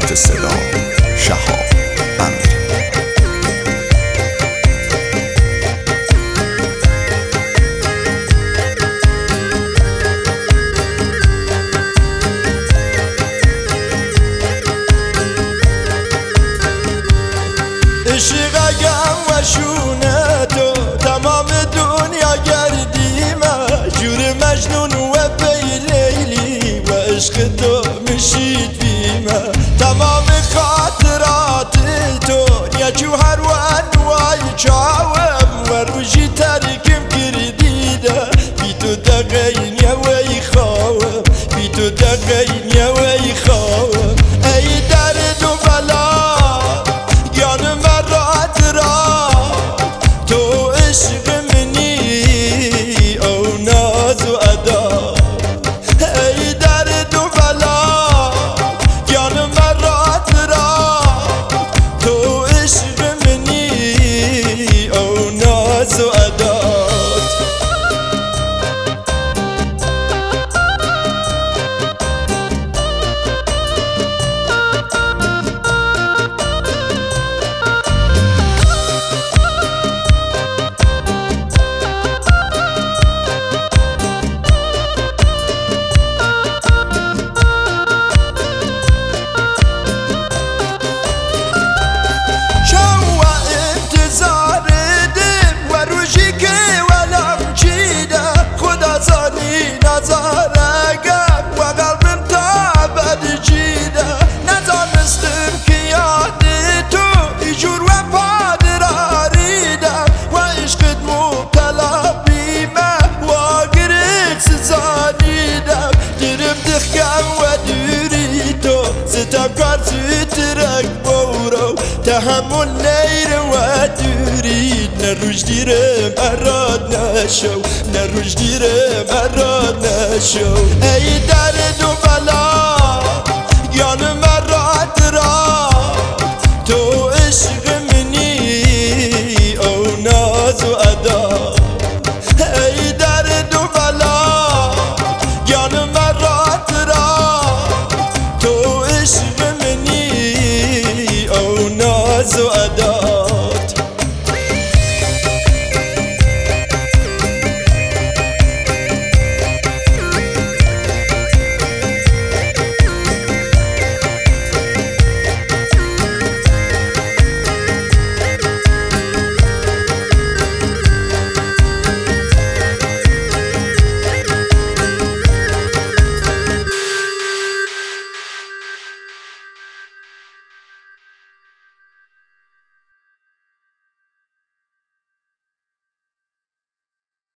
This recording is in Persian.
تحت صدا شهاب امیر. عشقم و شونه تو تمام دنیا گردیمه، جور مجنون و پی لیلی و عشق تو مشید بیمه. تمام خاطرات تو یا جوهر و انوای چاوم و روشی ترکم کردیده، بی تو دقین یا وی خواهم، بی تو دقین یا وی خواهم. ای درد و بلا تو عشق منی او ناز و ادا، ای درد و بلا جان مرات را. تو عشق منی او ناز و ادا. ستمکار زیترک بورو تحمل نیر و دورید، نه روش دیرم اراد نشو، نه روش دیرم اراد نشو. ای درد و بلا جان